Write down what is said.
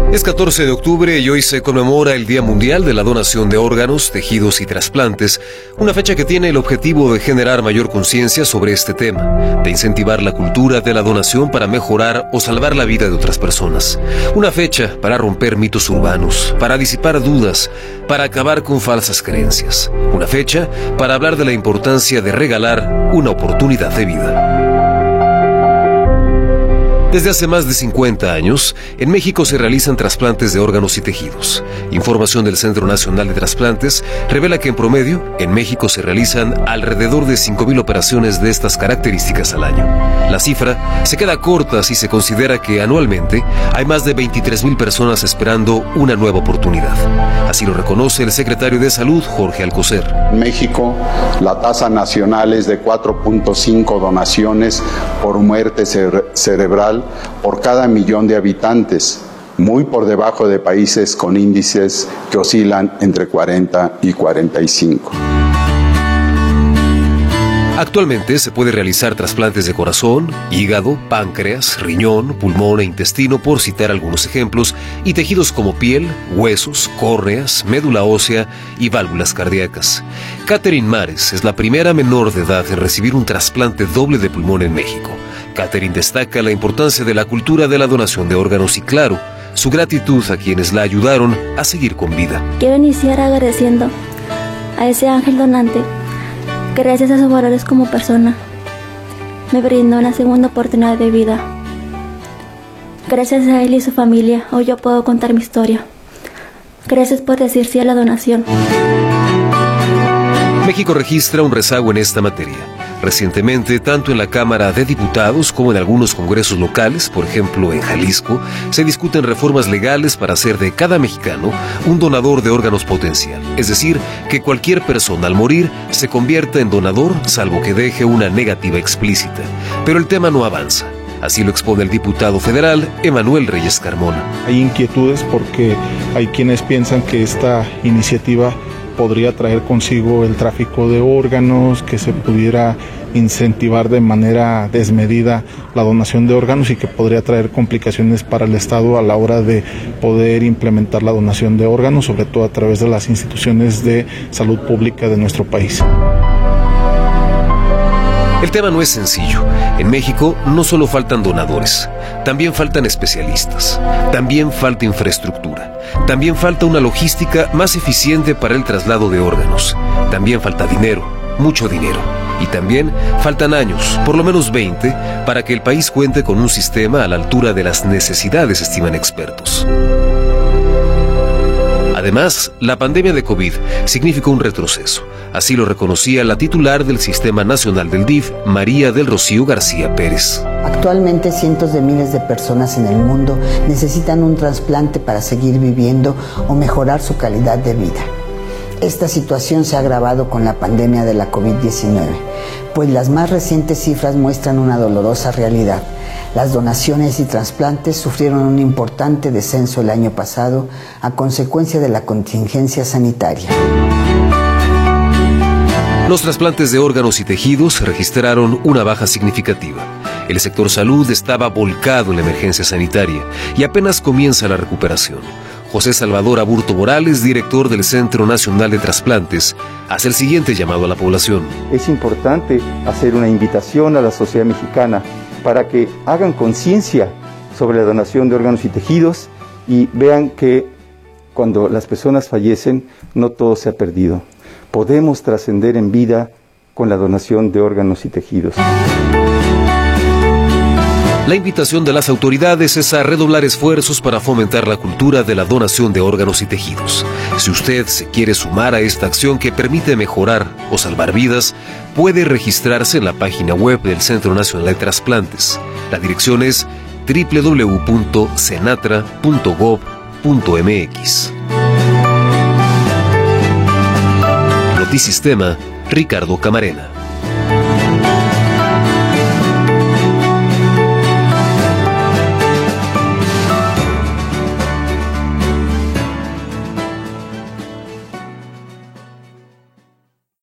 Es 14 de octubre y hoy se conmemora el Día Mundial de la Donación de Órganos, Tejidos y Trasplantes, una fecha que tiene el objetivo de generar mayor conciencia sobre este tema, de incentivar la cultura de la donación para mejorar o salvar la vida de otras personas. Una fecha para romper mitos urbanos, para disipar dudas, para acabar con falsas creencias. Una fecha para hablar de la importancia de regalar una oportunidad de vida. Desde hace más de 50 años, en México se realizan trasplantes de órganos y tejidos. Información del Centro Nacional de Trasplantes revela que en promedio, en México se realizan alrededor de 5,000 operaciones de estas características al año. La cifra se queda corta si se considera que anualmente hay más de 23,000 personas esperando una nueva oportunidad. Así lo reconoce el secretario de Salud, Jorge Alcocer. En México, la tasa nacional es de 4.5 donaciones por muerte cerebral por cada millón de habitantes, muy por debajo de países con índices que oscilan entre 40 y 45. Actualmente se puede realizar trasplantes de corazón, hígado, páncreas, riñón, pulmón e intestino, por citar algunos ejemplos, y tejidos como piel, huesos, córneas, médula ósea y válvulas cardíacas. Catherine Mares es la primera menor de edad en recibir un trasplante doble de pulmón en México. Catherine destaca la importancia de la cultura de la donación de órganos y, claro, su gratitud a quienes la ayudaron a seguir con vida. Quiero iniciar agradeciendo a ese ángel donante que, gracias a sus valores como persona, me brindó una segunda oportunidad de vida. Gracias a él y su familia, hoy yo puedo contar mi historia. Gracias por decir sí a la donación. México registra un rezago en esta materia. Recientemente, tanto en la Cámara de Diputados como en algunos congresos locales, por ejemplo en Jalisco, se discuten reformas legales para hacer de cada mexicano un donador de órganos potencial. Es decir, que cualquier persona al morir se convierta en donador, salvo que deje una negativa explícita. Pero el tema no avanza. Así lo expone el diputado federal Emanuel Reyes Carmona. Hay inquietudes porque hay quienes piensan que esta iniciativa podría traer consigo el tráfico de órganos, que se pudiera incentivar de manera desmedida la donación de órganos y que podría traer complicaciones para el Estado a la hora de poder implementar la donación de órganos, sobre todo a través de las instituciones de salud pública de nuestro país. El tema no es sencillo. En México no solo faltan donadores, también faltan especialistas, también falta infraestructura, también falta una logística más eficiente para el traslado de órganos, también falta dinero, mucho dinero, y también faltan años, por lo menos 20, para que el país cuente con un sistema a la altura de las necesidades, estiman expertos. Además, la pandemia de COVID significó un retroceso. Así lo reconocía la titular del Sistema Nacional del DIF, María del Rocío García Pérez. Actualmente cientos de miles de personas en el mundo necesitan un trasplante para seguir viviendo o mejorar su calidad de vida. Esta situación se ha agravado con la pandemia de la COVID-19, pues las más recientes cifras muestran una dolorosa realidad. Las donaciones y trasplantes sufrieron un importante descenso el año pasado a consecuencia de la contingencia sanitaria. Los trasplantes de órganos y tejidos registraron una baja significativa. El sector salud estaba volcado en la emergencia sanitaria y apenas comienza la recuperación. José Salvador Aburto Morales, director del Centro Nacional de Trasplantes, hace el siguiente llamado a la población. Es importante hacer una invitación a la sociedad mexicana para que hagan conciencia sobre la donación de órganos y tejidos y vean que cuando las personas fallecen, no todo se ha perdido. Podemos trascender en vida con la donación de órganos y tejidos. La invitación de las autoridades es a redoblar esfuerzos para fomentar la cultura de la donación de órganos y tejidos. Si usted se quiere sumar a esta acción que permite mejorar o salvar vidas, puede registrarse en la página web del Centro Nacional de Trasplantes. La dirección es www.cenatra.gov.mx. Notisistema, Ricardo Camarena.